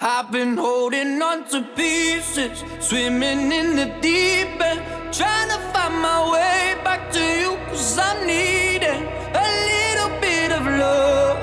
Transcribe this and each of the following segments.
I've been holding on to pieces, swimming in the deep end, trying to find my way back to you, 'cause I'm needing a little bit of love,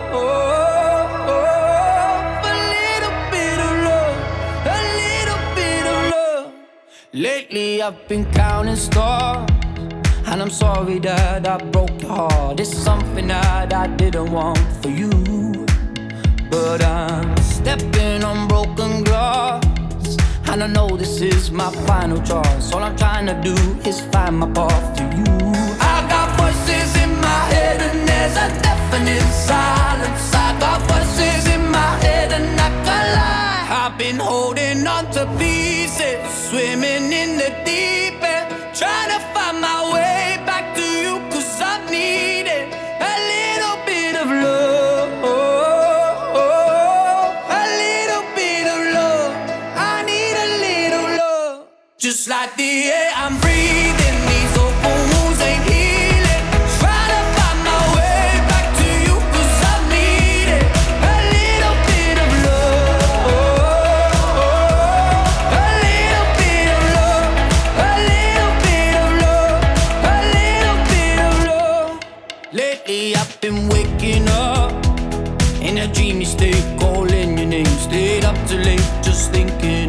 a little bit of love, a little bit of love. Lately I've been counting stars, and I'm sorry that I broke your heart. It's something that I didn't want for you, but I'm stepping on broken glass, and I know this is my final choice. All I'm trying to do is find my path to you. I got voices in my head and there's a deafening silence. I got voices in my head and I can't lie. I've been holding on to pieces, swimming in the deep end, trying to find my way back to you, 'cause I'm needing a little bit of love, a little bit of love. I need a little love. Just like the air I'm breathing, these open wounds ain't healing. Trying to find my way back to you, 'cause I'm needing a little bit of love, a little bit of love, a little bit of love, a little bit of love. Lately I've been waking up in a dreamy state, calling your name. Stayed up too late, just thinking